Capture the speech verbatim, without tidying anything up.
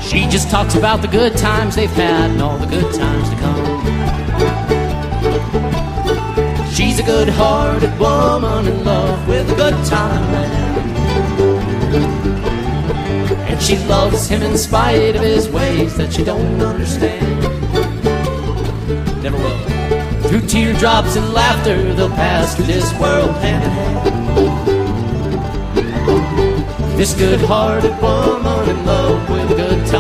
She just talks about the good times they've had and all the good times to come. She's a good-hearted woman in love with a good time man. And she loves him in spite of his ways that she don't understand. Never will. Through teardrops and laughter, they'll pass through this world hand in hand. This good-hearted woman in love with